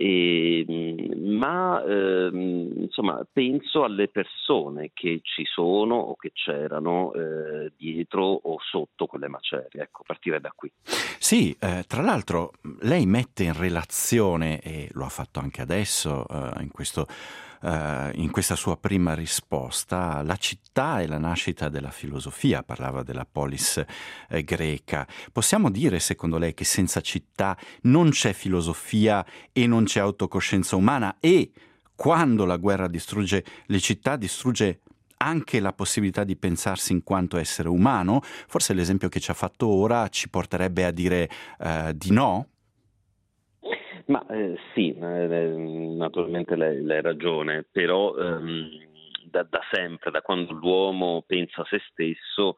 Speaker 9: e, ma eh, insomma penso alle persone che ci sono o che c'erano eh, dietro o sotto quelle macerie. Ecco, partire da qui.
Speaker 1: Sì, eh, tra l'altro lei mette in relazione, e lo ha fatto anche adesso eh, in questo Uh, in questa sua prima risposta, la città e la nascita della filosofia. Parlava della polis eh, greca. Possiamo dire, secondo lei, che senza città non c'è filosofia e non c'è autocoscienza umana, e quando la guerra distrugge le città distrugge anche la possibilità di pensarsi in quanto essere umano? Forse l'esempio che ci ha fatto ora ci porterebbe a dire uh, di no?
Speaker 9: Ma eh, sì, eh, naturalmente lei, lei ha ragione, però ehm, da, da sempre, da quando l'uomo pensa a se stesso,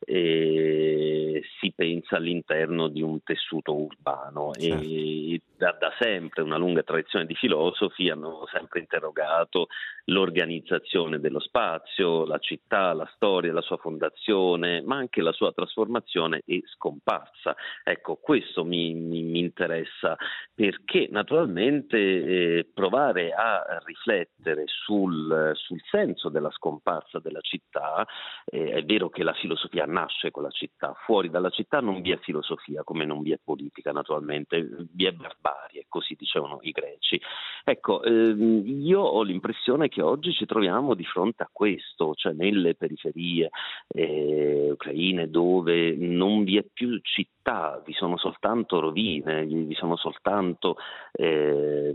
Speaker 9: eh, si pensa all'interno di un tessuto urbano, certo. E da, da sempre una lunga tradizione di filosofi hanno sempre interrogato l'organizzazione dello spazio, la città, la storia, la sua fondazione, ma anche la sua trasformazione e scomparsa. Ecco, questo mi, mi, mi interessa, perché naturalmente eh, provare a riflettere sul, sul senso della scomparsa della città, eh, è vero che la filosofia nasce con la città, fuori dalla città non vi è filosofia, come non vi è politica naturalmente, vi è barbarie, così dicevano i greci. Ecco, ehm, io ho l'impressione che oggi ci troviamo di fronte a questo, cioè nelle periferie eh, ucraine, dove non vi è più città, vi sono soltanto rovine, vi sono soltanto eh,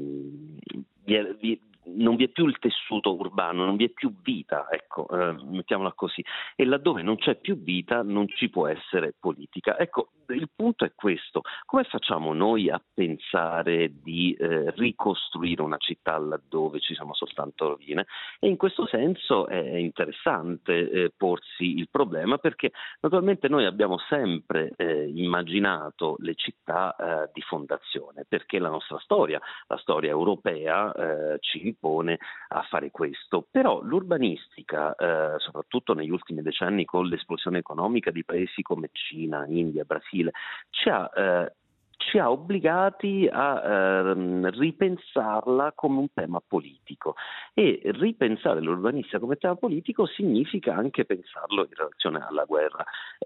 Speaker 9: vi è, vi, non vi è più il tessuto urbano, non vi è più vita, ecco, eh, mettiamola così, e laddove non c'è più vita non ci può essere politica. Ecco, il punto è questo: come facciamo noi a pensare di eh, ricostruire una città laddove ci sono soltanto rovine? E in questo senso è interessante eh, porsi il problema, perché naturalmente noi abbiamo sempre eh, immaginato le città eh, di fondazione, perché la nostra storia, la storia europea eh, ci impone a fare questo. Però l'urbanistica, eh, soprattutto negli ultimi decenni con l'esplosione economica di paesi come Cina, India, Brasile, ci ha, eh, ci ha obbligati a eh, ripensarla come un tema politico, e ripensare l'urbanistica come tema politico significa anche pensarlo in relazione alla guerra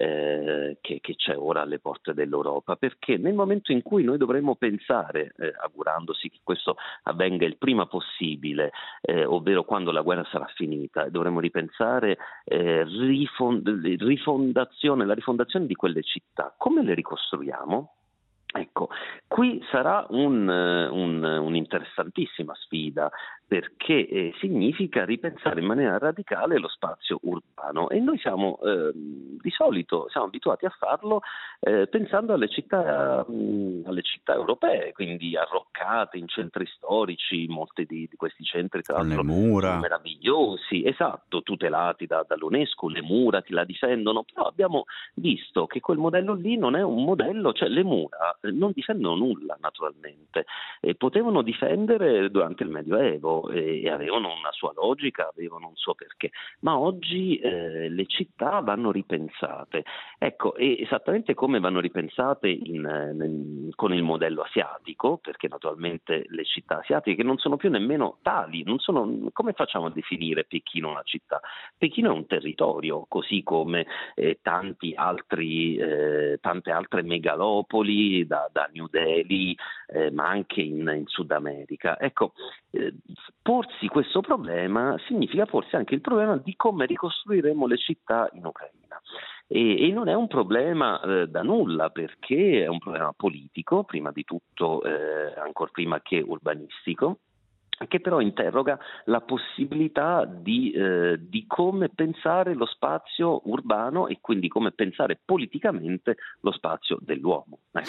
Speaker 9: eh, che, che c'è ora alle porte dell'Europa, perché nel momento in cui noi dovremo pensare, eh, augurandosi che questo avvenga il prima possibile, eh, ovvero quando la guerra sarà finita, dovremo ripensare eh, rifond- rifondazione, la rifondazione di quelle città. Come le ricostruiamo? Ecco, qui sarà un, un, un'interessantissima sfida, perché eh, significa ripensare in maniera radicale lo spazio urbano, e noi siamo eh, di solito siamo abituati a farlo eh, pensando alle città, mh, alle città europee, quindi arroccate in centri storici, molti di, di questi centri tra l'altro
Speaker 1: le mura
Speaker 9: meravigliosi, esatto, tutelati da, dall'UNESCO, le mura che la difendono, però abbiamo visto che quel modello lì non è un modello, cioè le mura non difendono nulla naturalmente, e potevano difendere durante il Medioevo e, e avevano una sua logica, avevano un suo perché, ma oggi eh, le città vanno ripensate, ecco, e esattamente come vanno ripensate in, in, con il modello asiatico, perché naturalmente le città asiatiche non sono più nemmeno tali, non sono, come facciamo a definire Pechino una città? Pechino è un territorio, così come eh, tanti altri, eh, tante altre megalopoli, Da, da New Delhi, eh, ma anche in, in Sud America. Ecco, eh, porsi questo problema significa porsi anche il problema di come ricostruiremo le città in Ucraina. E, e non è un problema eh, da nulla, perché è un problema politico, prima di tutto, eh, ancor prima che urbanistico, che però interroga la possibilità di, eh, di come pensare lo spazio urbano e quindi come pensare politicamente lo spazio dell'uomo. Ecco.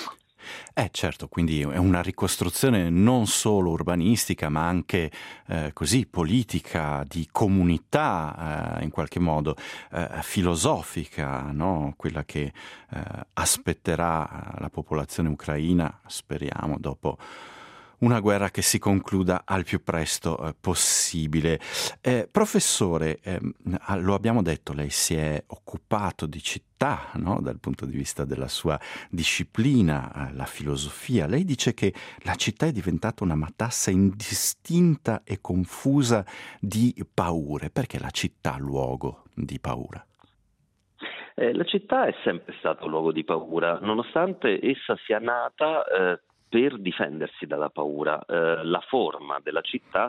Speaker 1: Eh certo, quindi è una ricostruzione non solo urbanistica, ma anche eh, così politica, di comunità, eh, in qualche modo eh, filosofica, no? Quella che eh, aspetterà la popolazione ucraina, speriamo, dopo una guerra che si concluda al più presto eh, possibile. Eh, professore, eh, lo abbiamo detto, lei si è occupato di città, no? Dal punto di vista della sua disciplina, eh, la filosofia. Lei dice che la città è diventata una matassa indistinta e confusa di paure. Perché la città luogo di paura?
Speaker 9: Eh, la città è sempre stato luogo di paura, nonostante essa sia nata eh, per difendersi dalla paura. Eh, la forma della città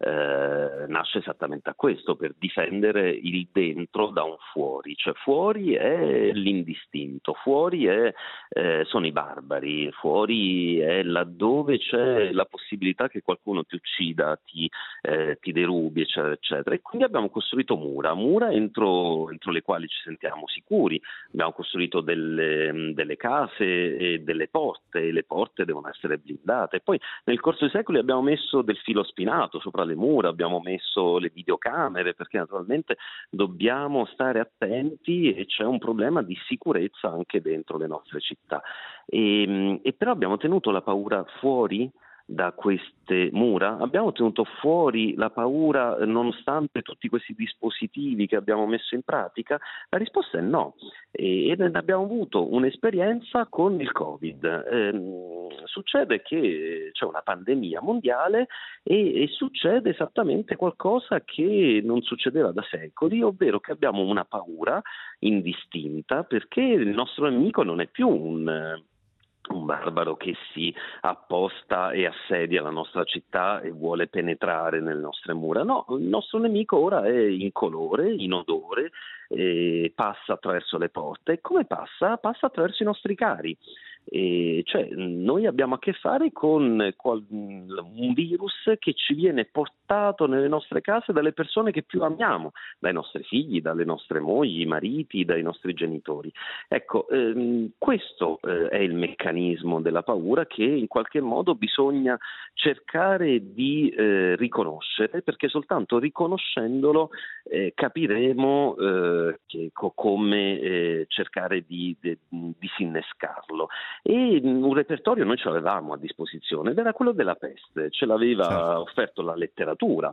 Speaker 9: eh, nasce esattamente a questo, per difendere il dentro da un fuori, cioè fuori è l'indistinto, fuori è, eh, sono i barbari, fuori è laddove c'è la possibilità che qualcuno ti uccida, ti, eh, ti derubi, eccetera, eccetera. E quindi abbiamo costruito mura, mura entro, entro le quali ci sentiamo sicuri, abbiamo costruito delle, delle case e delle porte, e le porte devono essere blindate. E poi nel corso dei secoli abbiamo messo del filo spinato sopra le mura, abbiamo messo le videocamere, perché naturalmente dobbiamo stare attenti e c'è un problema di sicurezza anche dentro le nostre città. E, e però abbiamo tenuto la paura fuori da queste mura, abbiamo tenuto fuori la paura nonostante tutti questi dispositivi che abbiamo messo in pratica? La risposta è no, e abbiamo avuto un'esperienza con il Covid. Eh, succede che c'è una pandemia mondiale e, e succede esattamente qualcosa che non succedeva da secoli, ovvero che abbiamo una paura indistinta perché il nostro nemico non è più un un barbaro che si apposta e assedia la nostra città e vuole penetrare nelle nostre mura. No, il nostro nemico ora è incolore, in odore, e passa attraverso le porte. E come passa? Passa attraverso i nostri cari. E cioè noi abbiamo a che fare con un virus che ci viene portato nelle nostre case dalle persone che più amiamo, dai nostri figli, dalle nostre mogli, mariti, dai nostri genitori. Ecco, ehm, questo eh, è il meccanismo della paura che in qualche modo bisogna cercare di eh, riconoscere, perché soltanto riconoscendolo eh, capiremo eh, che, co- come eh, cercare di, di disinnescarlo. E un repertorio noi ce l'avevamo a disposizione ed era quello della peste, ce l'aveva certo. offerto la letteratura,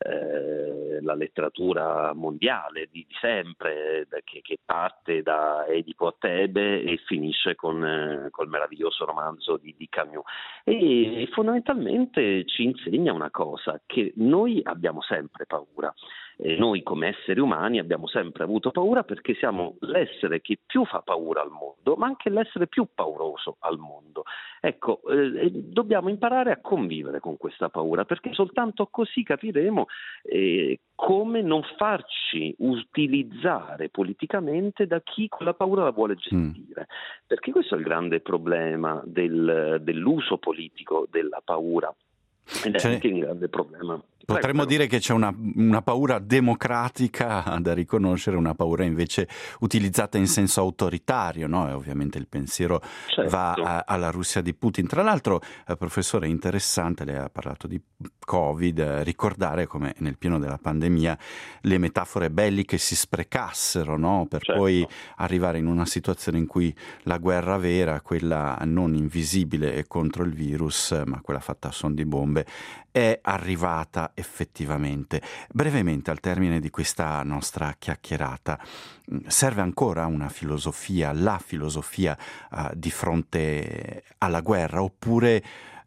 Speaker 9: eh, la letteratura mondiale di, di sempre, da, che, che parte da Edipo a Tebe e finisce con eh, col meraviglioso romanzo di, di Camus. E, e fondamentalmente ci insegna una cosa, che noi abbiamo sempre paura. E noi come esseri umani abbiamo sempre avuto paura perché siamo l'essere che più fa paura al mondo, ma anche l'essere più pauroso al mondo. Ecco, eh, dobbiamo imparare a convivere con questa paura, perché soltanto così capiremo eh, come non farci utilizzare politicamente da chi quella paura la vuole gestire. Mm. Perché questo è il grande problema del, dell'uso politico della paura. Ed è cioè, anche un grande problema.
Speaker 1: Potremmo dire che c'è una, una paura democratica da riconoscere, una paura invece utilizzata in senso autoritario, no? E ovviamente il pensiero certo. va a, alla Russia di Putin. Tra l'altro, eh, professore, è interessante, lei ha parlato di Covid, eh, ricordare come nel pieno della pandemia le metafore belliche si sprecassero, no? Per certo. poi arrivare in una situazione in cui la guerra vera, quella non invisibile e contro il virus, ma quella fatta a suon di bombe, è arrivata effettivamente. Brevemente, al termine di questa nostra chiacchierata, serve ancora una filosofia, la filosofia uh, di fronte alla guerra, oppure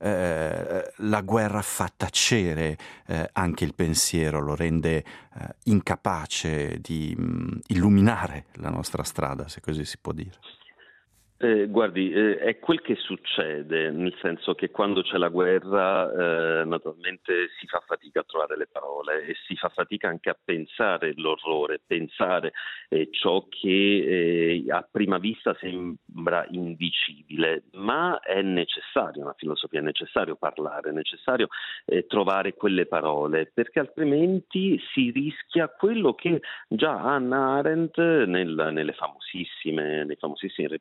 Speaker 1: eh, la guerra fa tacere eh, anche il pensiero, lo rende eh, incapace di mh, illuminare la nostra strada, se così si può dire?
Speaker 9: Eh, guardi, eh, è quel che succede, nel senso che quando c'è la guerra eh, naturalmente si fa fatica a trovare le parole e si fa fatica anche a pensare l'orrore, pensare eh, ciò che eh, a prima vista sembra indicibile, ma è necessario una filosofia, è necessario parlare, è necessario eh, trovare quelle parole, perché altrimenti si rischia quello che già Hannah Arendt nel, nelle famosissime, nei famosissimi reportage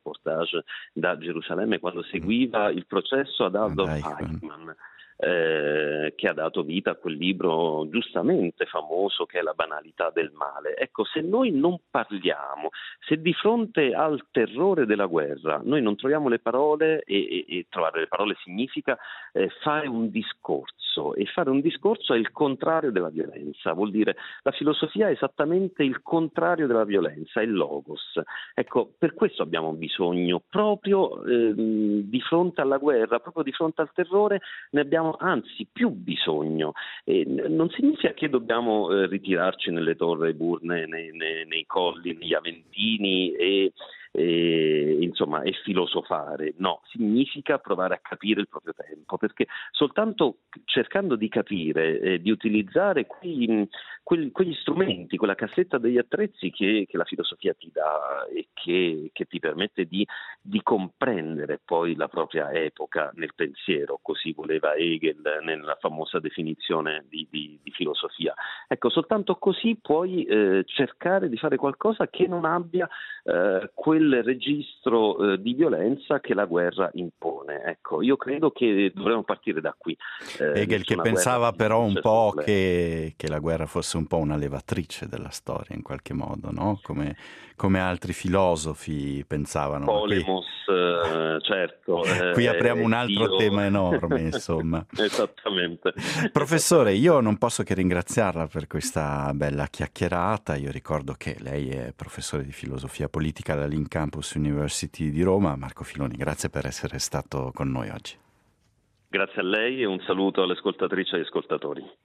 Speaker 9: reportage da Gerusalemme quando seguiva il processo ad Adolf Eichmann, Eh, che ha dato vita a quel libro giustamente famoso che è La banalità del male. Ecco, se noi non parliamo, se di fronte al terrore della guerra noi non troviamo le parole, e, e, e trovare le parole significa eh, fare un discorso, e fare un discorso è il contrario della violenza, vuol dire la filosofia è esattamente il contrario della violenza, è il logos. Ecco, per questo abbiamo bisogno proprio eh, di fronte alla guerra, proprio di fronte al terrore, ne abbiamo anzi più bisogno. E non significa che dobbiamo eh, ritirarci nelle torri burne, nei, nei, nei colli, negli Aventini e E, insomma, e filosofare. No, significa provare a capire il proprio tempo, perché soltanto cercando di capire, eh, di utilizzare quei, quegli, quegli strumenti, quella cassetta degli attrezzi che, che la filosofia ti dà e che, che ti permette di, di comprendere poi la propria epoca nel pensiero, così voleva Hegel nella famosa definizione di, di, di filosofia. Ecco, soltanto così puoi eh, cercare di fare qualcosa che non abbia eh, quel il registro eh, di violenza che la guerra impone. Ecco, io credo che dovremmo partire da qui.
Speaker 1: Eh, Hegel che pensava però un po' che, che la guerra fosse un po' una levatrice della storia in qualche modo, no? Come, come altri filosofi pensavano.
Speaker 9: Polemos, qui... eh, certo. Eh,
Speaker 1: qui apriamo un altro
Speaker 9: io...
Speaker 1: tema enorme, insomma.
Speaker 9: Esattamente.
Speaker 1: Professore, io non posso che ringraziarla per questa bella chiacchierata. Io ricordo che lei è professore di filosofia politica alla Lincoln Campus University di Roma. Marco Filoni, grazie per essere stato con noi oggi.
Speaker 9: Grazie a lei e un saluto alle ascoltatrici e agli ascoltatori.